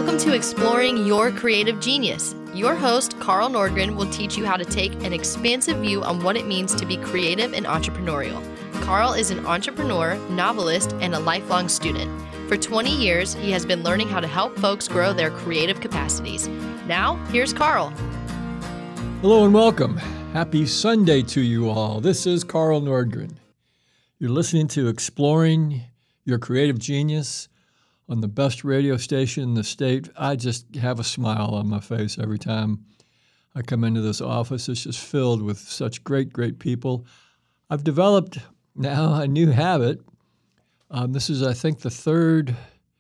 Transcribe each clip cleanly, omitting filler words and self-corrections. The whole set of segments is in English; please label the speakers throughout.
Speaker 1: Welcome to Exploring Your Creative Genius. Your host, Carl Nordgren, will teach you how to take an expansive view on what it means to be creative and entrepreneurial. Carl is an entrepreneur, novelist, and a lifelong student. For 20 years, he has been learning how to help folks grow their creative capacities. Now, here's Carl.
Speaker 2: Hello and welcome. Happy Sunday to you all. This is Carl Nordgren. You're listening to Exploring Your Creative Genius on the best radio station in the state. I just have a smile on my face every time I come into this office. It's just filled with such great people. I've developed now a new habit. This is, I think, the third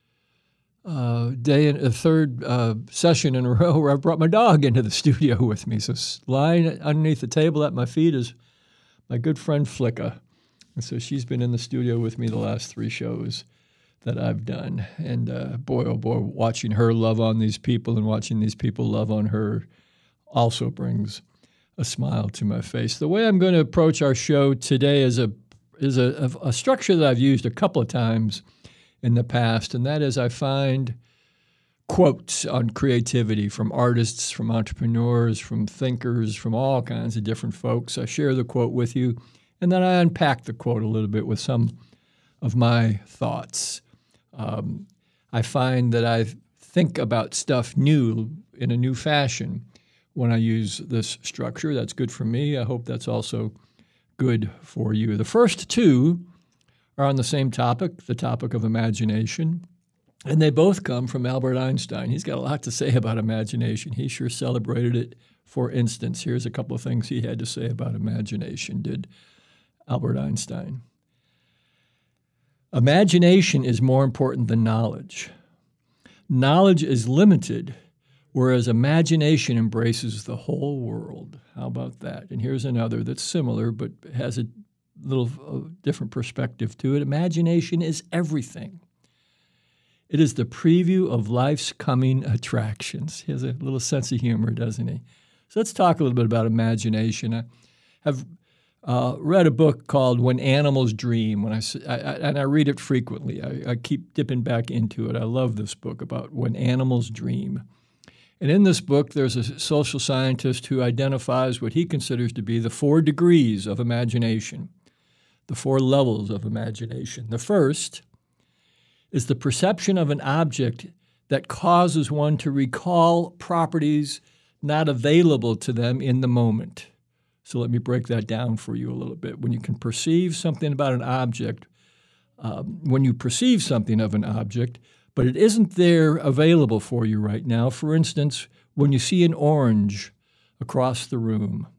Speaker 2: session in a row where I've brought my dog into the studio with me. So lying underneath the table at my feet is my good friend Flicka. And so she's been in the studio with me the last 3 shows that I've done. And boy, oh boy, watching her love on these people and watching these people love on her also brings a smile to my face. The way I'm going to approach our show today is a structure that I've used a couple of times in the past, and that is I find quotes on creativity from artists, from entrepreneurs, from thinkers, from all kinds of different folks. I share the quote with you, and then I unpack the quote a little bit with some of my thoughts. I find that I think about stuff new in a new fashion when I use this structure. That's good for me. I hope that's also good for you. The first 2 are on the same topic, the topic of imagination, and they both come from Albert Einstein. He's got a lot to say about imagination. He sure celebrated it. For instance, here's a couple of things he had to say about imagination, did Albert Einstein. Imagination is more important than knowledge. Knowledge is limited, whereas imagination embraces the whole world. How about that? And here's another that's similar but has a little different perspective to it. Imagination is everything. It is the preview of life's coming attractions. He has a little sense of humor, doesn't he? So let's talk a little bit about imagination. I have read a book called When Animals Dream, and I read it frequently. I keep dipping back into it. I love this book about When Animals Dream. And in this book, there's a social scientist who identifies what he considers to be the 4 degrees of imagination, the 4 levels of imagination. The first is the perception of an object that causes one to recall properties not available to them in the moment. So let me break that down for you a little bit. When you can perceive something about an object, when you perceive something of an object, but it isn't there available for you right now. For instance, when you see an orange across the room,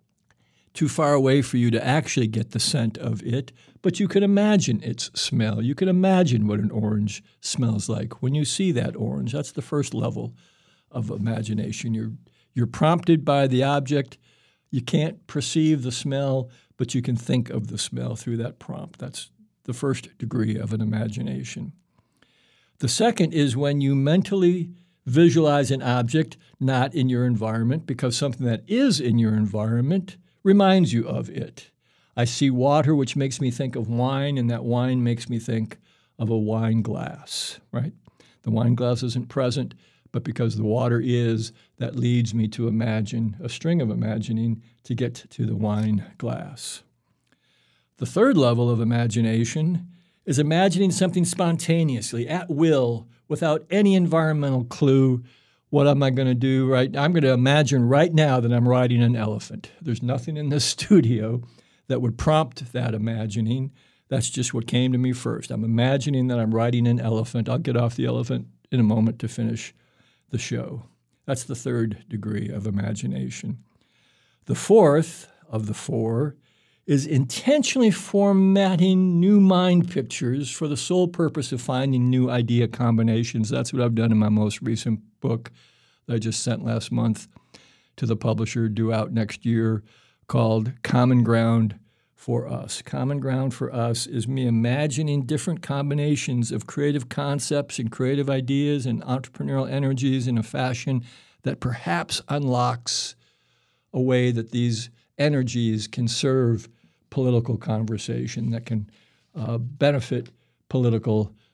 Speaker 2: too far away for you to actually get the scent of it, but you can imagine its smell. You can imagine what an orange smells like when you see that orange. That's the first level of imagination. You're prompted by the object. You can't perceive the smell, but you can think of the smell through that prompt. That's the first degree of an imagination. The second is when you mentally visualize an object not in your environment because something that is in your environment reminds you of it. I see water, which makes me think of wine, and that wine makes me think of a wine glass, right? The wine glass isn't present, but because the water is, that leads me to imagine a string of imagining to get to the wine glass. The third level of imagination is imagining something spontaneously, at will, without any environmental clue. What am I going to do right now? I'm going to imagine right now that I'm riding an elephant. There's nothing in this studio that would prompt that imagining. That's just what came to me first. I'm imagining that I'm riding an elephant. I'll get off the elephant in a moment to finish the show. That's the third degree of imagination. The fourth of the 4 is intentionally formatting new mind pictures for the sole purpose of finding new idea combinations. That's what I've done in my most recent book that I just sent last month to the publisher, due out next year, called Common Ground for Us. Common Ground for Us is me imagining different combinations of creative concepts and creative ideas and entrepreneurial energies in a fashion that perhaps unlocks a way that these energies can serve political conversation, that can benefit political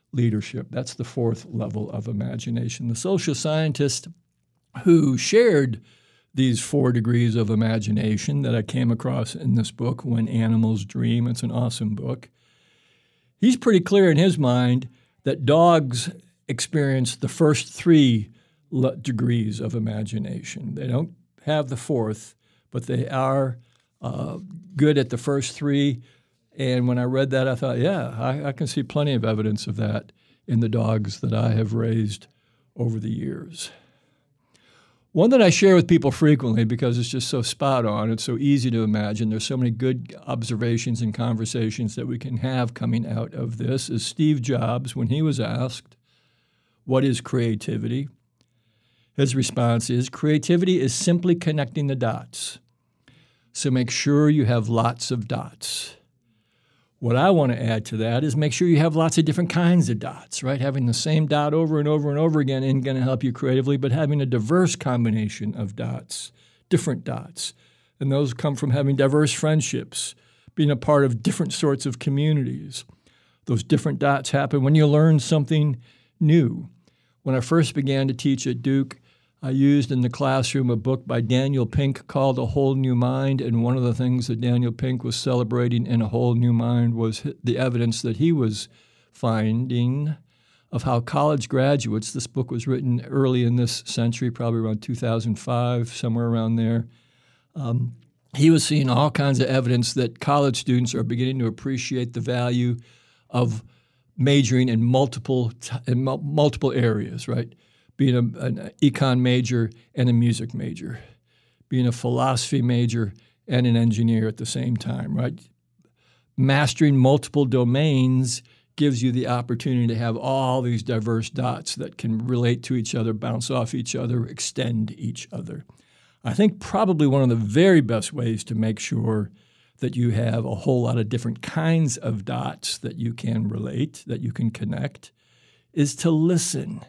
Speaker 2: leadership. That's the fourth level of imagination. The social scientist who shared these 4 degrees of imagination that I came across in this book, When Animals Dream, it's an awesome book, he's pretty clear in his mind that dogs experience the first 3 degrees of imagination. They don't have the 4th, but they are good at the first 3. And when I read that, I thought, yeah, I can see plenty of evidence of that in the dogs that I have raised over the years. One that I share with people frequently because it's just so spot on, it's so easy to imagine, there's so many good observations and conversations that we can have coming out of this, is Steve Jobs, when he was asked, what is creativity? His response is, creativity is simply connecting the dots. So make sure you have lots of dots. What I want to add to that is make sure you have lots of different kinds of dots, right? Having the same dot over and over and over again isn't going to help you creatively, but having a diverse combination of dots, different dots. And those come from having diverse friendships, being a part of different sorts of communities. Those different dots happen when you learn something new. When I first began to teach at Duke, I used in the classroom a book by Daniel Pink called A Whole New Mind, and one of the things that Daniel Pink was celebrating in A Whole New Mind was the evidence that he was finding of how college graduates, this book was written early in this century, probably around 2005, somewhere around there, he was seeing all kinds of evidence that college students are beginning to appreciate the value of majoring in multiple areas, right? Being an econ major and a music major, being a philosophy major and an engineer at the same time, right? Mastering multiple domains gives you the opportunity to have all these diverse dots that can relate to each other, bounce off each other, extend each other. I think probably one of the very best ways to make sure that you have a whole lot of different kinds of dots that you can relate, that you can connect, is to listen.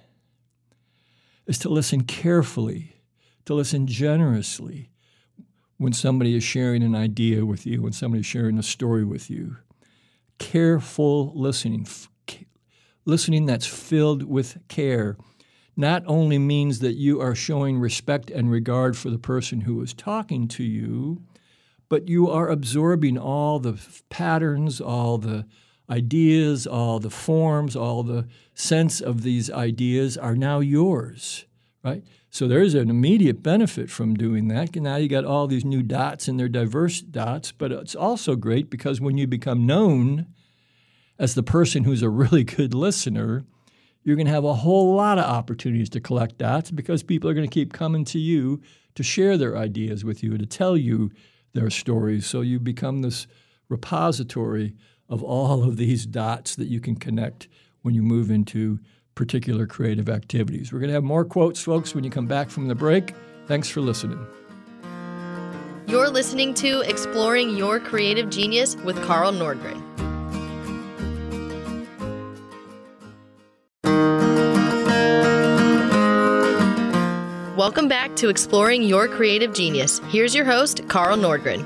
Speaker 2: Is to listen carefully, to listen generously when somebody is sharing an idea with you, when somebody is sharing a story with you. Careful listening, listening that's filled with care, not only means that you are showing respect and regard for the person who is talking to you, but you are absorbing all the patterns, all the ideas, all the forms, all the sense of these ideas are now yours, right? So there's an immediate benefit from doing that. Now you got all these new dots and they're diverse dots, but it's also great because when you become known as the person who's a really good listener, you're going to have a whole lot of opportunities to collect dots because people are going to keep coming to you to share their ideas with you, to tell you their stories. So you become this repository of all of these dots that you can connect when you move into particular creative activities. We're going to have more quotes, folks, when you come back from the break. Thanks for listening.
Speaker 1: You're listening to Exploring Your Creative Genius with Carl Nordgren. Welcome back to Exploring Your Creative Genius. Here's your host, Carl Nordgren.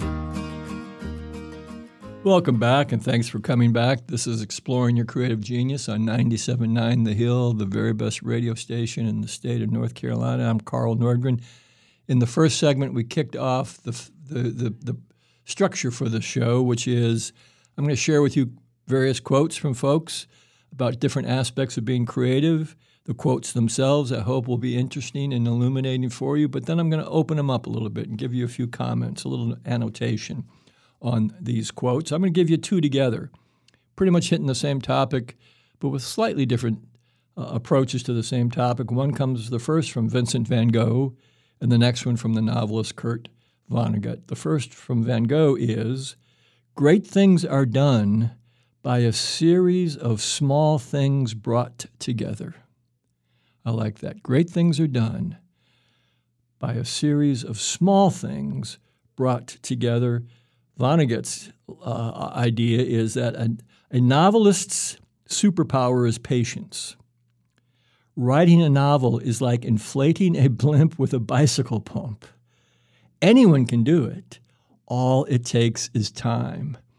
Speaker 2: Welcome back, and thanks for coming back. This is Exploring Your Creative Genius on 97.9 The Hill, the very best radio station in the state of North Carolina. I'm Carl Nordgren. In the first segment, we kicked off the structure for the show, which is I'm going to share with you various quotes from folks about different aspects of being creative. The quotes themselves, I hope, will be interesting and illuminating for you, but then I'm going to open them up a little bit and give you a few comments, a little annotation on these quotes. I'm going to give you two together, pretty much hitting the same topic, but with slightly different approaches to the same topic. One comes the first from Vincent van Gogh, and the next one from the novelist Kurt Vonnegut. The first from Van Gogh is, "Great things are done by a series of small things brought together." I like that. Great things are done by a series of small things brought together. Vonnegut's idea is that a novelist's superpower is patience. Writing a novel is like inflating a blimp with a bicycle pump. Anyone can do it. All it takes is time.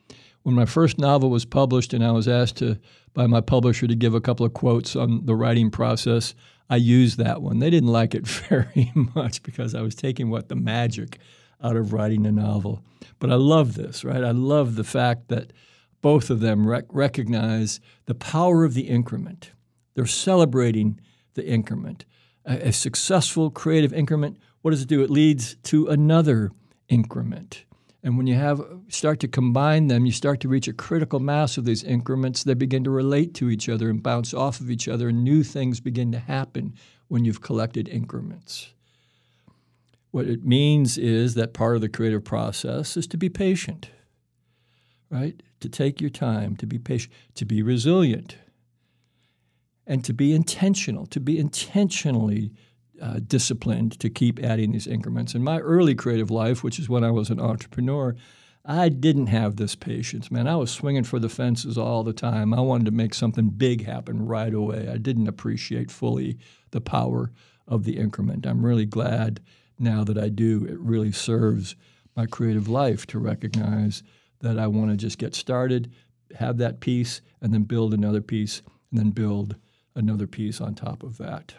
Speaker 2: When my first novel was published and I was asked by my publisher to give a couple of quotes on the writing process, I used that one. They didn't like it very much because I was taking the magic out of writing a novel. But I love this, right? I love the fact that both of them recognize the power of the increment. They're celebrating the increment. A successful creative increment, what does it do? It leads to another increment. And when you start to combine them, you start to reach a critical mass of these increments. They begin to relate to each other and bounce off of each other, and new things begin to happen when you've collected increments. What it means is that part of the creative process is to be patient, right? To take your time, to be patient, to be resilient, and to be intentional, to be intentionally disciplined to keep adding these increments. In my early creative life, which is when I was an entrepreneur, I didn't have this patience, man. I was swinging for the fences all the time. I wanted to make something big happen right away. I didn't appreciate fully the power of the increment. I'm really glad now that I do. It really serves my creative life to recognize that I want to just get started, have that piece, and then build another piece, and then build another piece on top of that.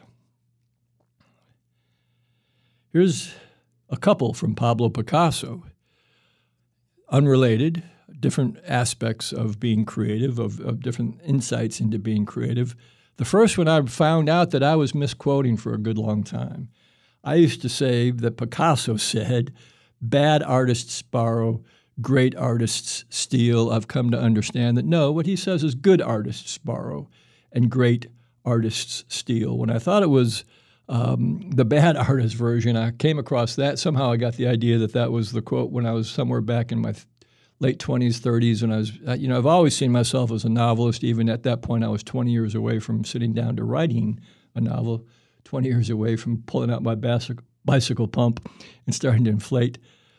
Speaker 2: Here's a couple from Pablo Picasso. Unrelated, different aspects of being creative, of different insights into being creative. The first one, I found out that I was misquoting for a good long time. I used to say that Picasso said, "Bad artists borrow, great artists steal." I've come to understand that no, what he says is good artists borrow and great artists steal. When I thought it was the bad artist version, I came across that. Somehow I got the idea that was the quote when I was somewhere back in my late 20s, 30s, when I was, I've always seen myself as a novelist. Even at that point, I was 20 years away from sitting down to writing a novel, 20 years away from pulling out my bicycle pump and starting to inflate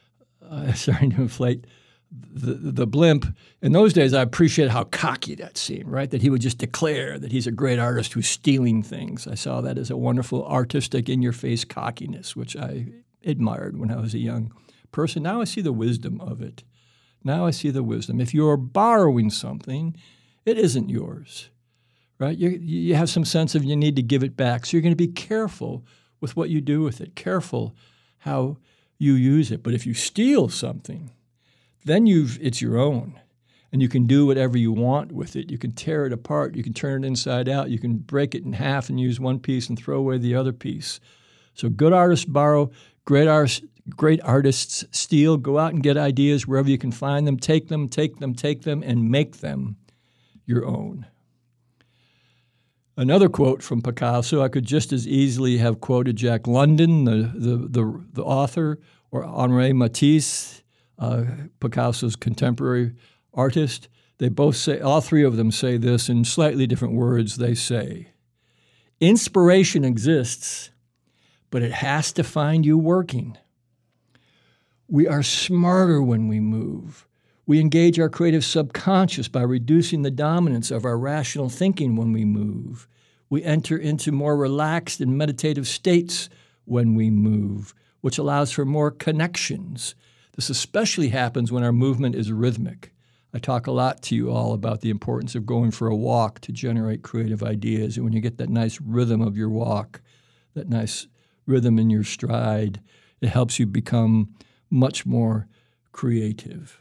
Speaker 2: the blimp. In those days, I appreciated how cocky that seemed, right? That he would just declare that he's a great artist who's stealing things. I saw that as a wonderful artistic in-your-face cockiness, which I admired when I was a young person. Now I see the wisdom of it. Now I see the wisdom. If you're borrowing something, it isn't yours, right? You have some sense of you need to give it back. So you're going to be careful with what you do with it, careful how you use it. But if you steal something, then it's your own, and you can do whatever you want with it. You can tear it apart. You can turn it inside out. You can break it in half and use one piece and throw away the other piece. So good artists borrow, great artists steal. Go out and get ideas wherever you can find them. Take them, and make them your own. Another quote from Picasso, I could just as easily have quoted Jack London, the author, or Henri Matisse, Picasso's contemporary artist. They both say, all three of them say this in slightly different words. They say, inspiration exists, but it has to find you working. We are smarter when we move. We engage our creative subconscious by reducing the dominance of our rational thinking when we move. We enter into more relaxed and meditative states when we move, which allows for more connections. This especially happens when our movement is rhythmic. I talk a lot to you all about the importance of going for a walk to generate creative ideas. And when you get that nice rhythm of your walk, that nice rhythm in your stride, it helps you become much more creative.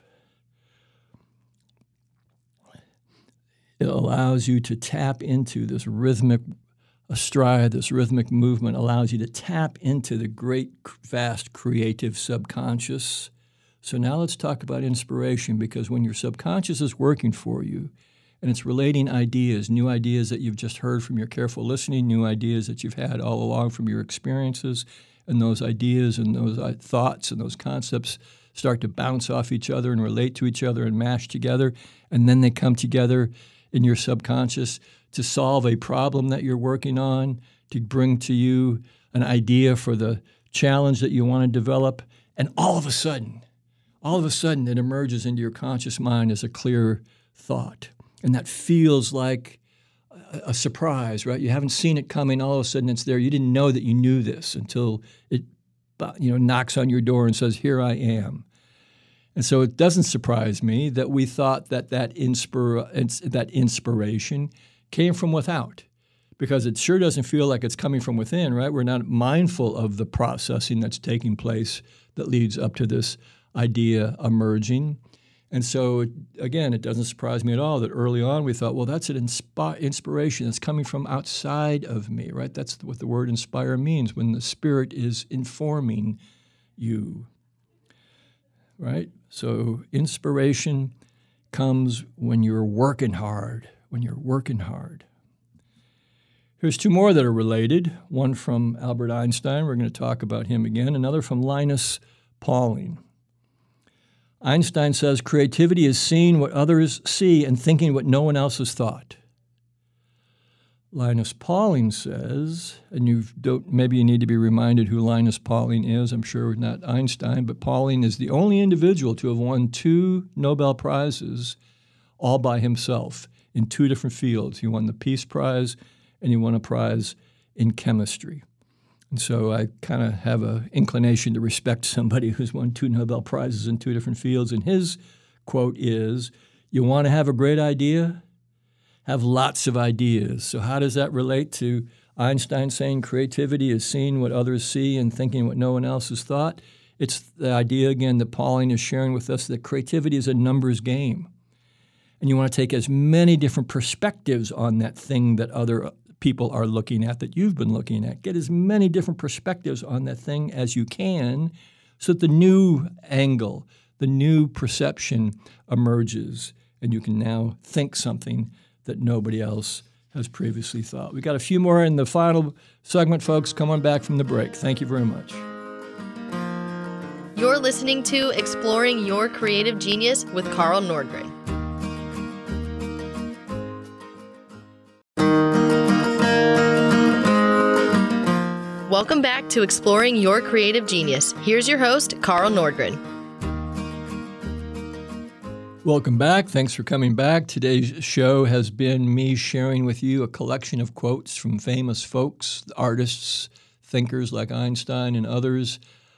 Speaker 2: It allows you to tap into this rhythmic stride, this rhythmic movement allows you to tap into the great, vast, creative subconscious. So now let's talk about inspiration, because when your subconscious is working for you and it's relating ideas, new ideas that you've just heard from your careful listening, new ideas that you've had all along from your experiences, and those ideas and those thoughts and those concepts start to bounce off each other and relate to each other and mash together, and then they come together in your subconscious to solve a problem that you're working on, to bring to you an idea for the challenge that you want to develop, and all of a sudden, it emerges into your conscious mind as a clear thought. And that feels like a surprise, right? You haven't seen it coming. All of a sudden it's there. You didn't know that you knew this until it knocks on your door and says, "Here I am." And so it doesn't surprise me that we thought that inspiration came from without, because it sure doesn't feel like it's coming from within, right? We're not mindful of the processing that's taking place that leads up to this idea emerging. And so, again, it doesn't surprise me at all that early on we thought, well, that's an inspiration that's coming from outside of me, right? That's what the word inspire means, when the Spirit is informing you, right? So inspiration comes when you're working hard, Here's two more that are related, one from Albert Einstein. We're going to talk about him again. Another from Linus Pauling. Einstein says, creativity is seeing what others see and thinking what no one else has thought. Linus Pauling says, and maybe you need to be reminded who Linus Pauling is. I'm sure not Einstein, but Pauling is the only individual to have won 2 Nobel Prizes all by himself in 2 different fields. He won the Peace Prize and he won a prize in chemistry. And so I kind of have an inclination to respect somebody who's won 2 Nobel Prizes in 2 different fields. And his quote is, you want to have a great idea? Have lots of ideas. So how does that relate to Einstein saying creativity is seeing what others see and thinking what no one else has thought? It's the idea, again, that Pauling is sharing with us that creativity is a numbers game. And you want to take as many different perspectives on that thing that other people are looking at, that you've been looking at. Get as many different perspectives on that thing as you can so that the new angle, the new perception emerges, and you can now think something that nobody else has previously thought. We got a few more in the final segment, folks. Come on back from the break. Thank you very much.
Speaker 1: You're listening to Exploring Your Creative Genius with Carl Nordgren. Welcome back to Exploring Your Creative Genius. Here's your host, Carl Nordgren.
Speaker 2: Welcome back. Thanks for coming back. Today's show has been me sharing with you a collection of quotes from famous folks, artists, thinkers like Einstein and others,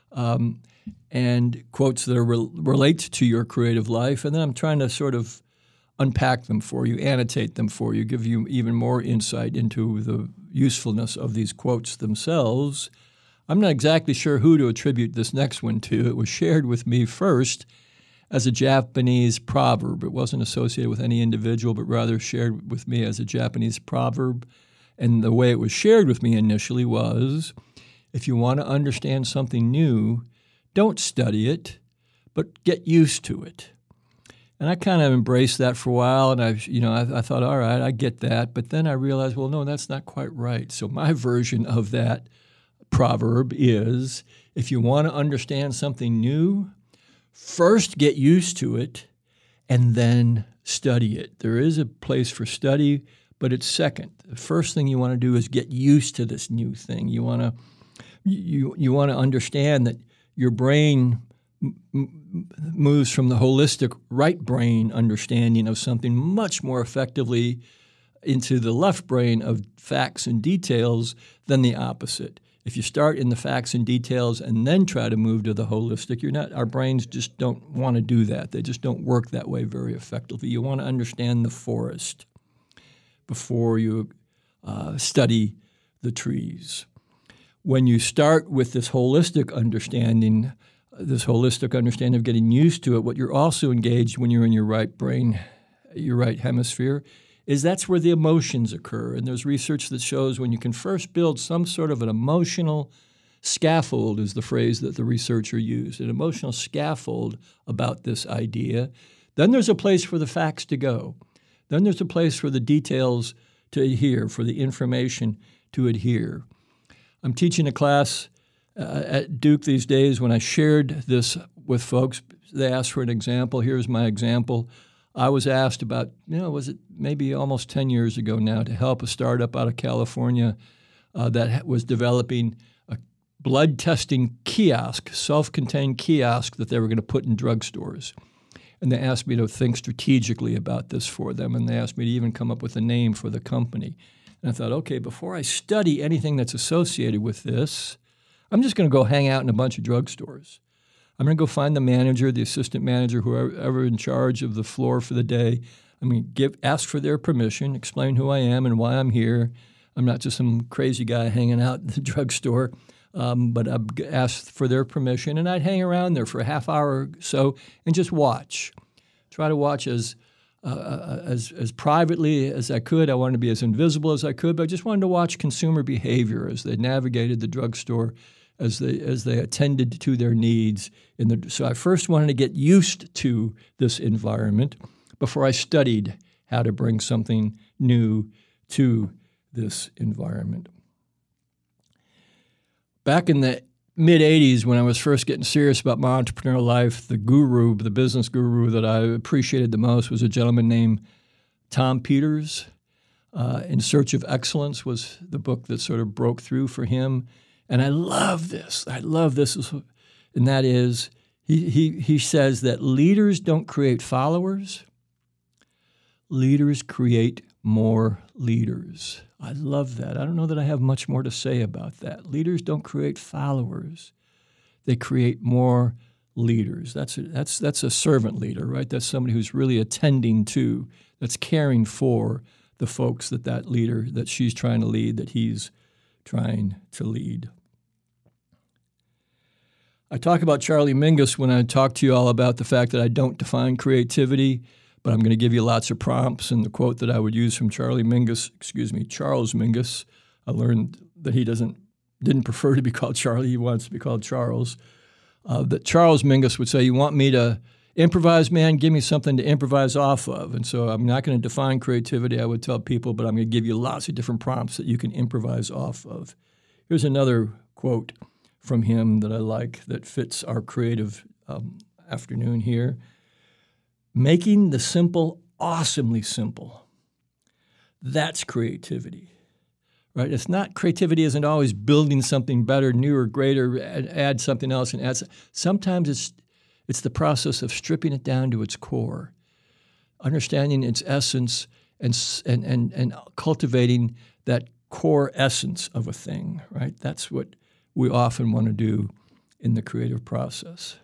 Speaker 2: and quotes that relate to your creative life. And then I'm trying to sort of unpack them for you, annotate them for you, give you even more insight into the usefulness of these quotes themselves. I'm not exactly sure who to attribute this next one to. It was shared with me first as a Japanese proverb. It wasn't associated with any individual, but rather shared with me as a Japanese proverb. And the way it was shared with me initially was, if you want to understand something new, don't study it, but get used to it. And I kind of embraced that for a while, and I thought, all right, I get that. But then I realized, well, no, that's not quite right. So my version of that proverb is, if you want to understand something new, first get used to it, and then study it. There is a place for study, but it's second. The first thing you want to do is get used to this new thing. You want to understand that your brain moves from the holistic right brain understanding of something much more effectively into the left brain of facts and details than the opposite. If you start in the facts and details and then try to move to the holistic, our brains just don't want to do that. They just don't work that way very effectively. You want to understand the forest before you study the trees. When you start with this holistic understanding of getting used to it, what you're also engaged when you're in your right brain, your right hemisphere, is that's where the emotions occur. And there's research that shows when you can first build some sort of an emotional scaffold, is the phrase that the researcher used, an emotional scaffold about this idea, then there's a place for the facts to go. Then there's a place for the details to adhere, for the information to adhere. I'm teaching a class at Duke these days. When I shared this with folks, they asked for an example. Here's my example. I was asked about, was it maybe almost 10 years ago now, to help a startup out of California that was developing a blood testing kiosk, self-contained kiosk that they were going to put in drugstores. And they asked me to think strategically about this for them, and they asked me to even come up with a name for the company. And I thought, okay, before I study anything that's associated with this, I'm just going to go hang out in a bunch of drugstores. I'm going to go find the manager, the assistant manager, whoever in charge of the floor for the day. I'm going to ask for their permission, explain who I am and why I'm here. I'm not just some crazy guy hanging out in the drugstore, but I'd ask for their permission, and I'd hang around there for a half hour or so and just watch. Try to watch as privately as I could. I wanted to be as invisible as I could, but I just wanted to watch consumer behavior as they navigated the drugstore, as they attended to their needs. So I first wanted to get used to this environment before I studied how to bring something new to this environment. Back in the mid-'80s, when I was first getting serious about my entrepreneurial life, the business guru that I appreciated the most was a gentleman named Tom Peters. In Search of Excellence was the book that sort of broke through for him. And I love this. And that is, he says that leaders don't create followers. Leaders create more leaders. I love that. I don't know that I have much more to say about that. Leaders don't create followers. They create more leaders. That's a servant leader, right? That's somebody who's really attending to, that's caring for the folks that leader that she's trying to lead, that he's trying to lead. I talk about Charlie Mingus when I talk to you all about the fact that I don't define creativity, but I'm going to give you lots of prompts. And the quote that I would use from Charles Mingus, I learned that he didn't prefer to be called Charlie. He wants to be called Charles. That Charles Mingus would say, "You want me to improvise, man? Give me something to improvise off of." And so I'm not going to define creativity, I would tell people, but I'm going to give you lots of different prompts that you can improvise off of. Here's another quote from him that I like that fits our creative afternoon here. "Making the simple awesomely simple. That's creativity." Right? It's not, creativity isn't always building something better, newer, greater, add something else and add. Sometimes it's the process of stripping it down to its core, understanding its essence and cultivating that core essence of a thing, right? That's what we often want to do in the creative process.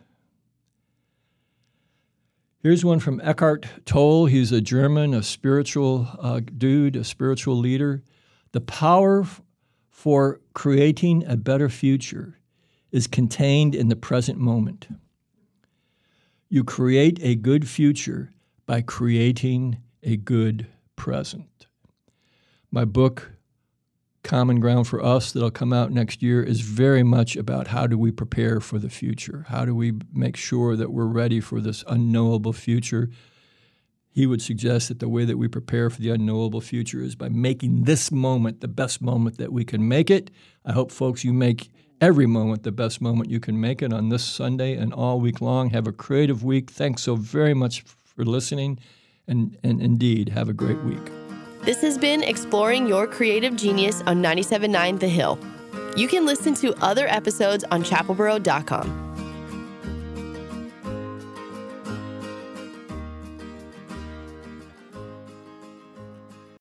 Speaker 2: Here's one from Eckhart Tolle. He's a German, a spiritual dude, a spiritual leader. "The power for creating a better future is contained in the present moment. You create a good future by creating a good present." My book, Common Ground for Us, that'll come out next year, is very much about how do we prepare for the future? How do we make sure that we're ready for this unknowable future? He would suggest that the way that we prepare for the unknowable future is by making this moment the best moment that we can make it. I hope, folks, you make every moment the best moment you can make it on this Sunday and all week long. Have a creative week. Thanks so very much for listening, and indeed, have a great week.
Speaker 1: This has been Exploring Your Creative Genius on 97.9 The Hill. You can listen to other episodes on chapelboro.com.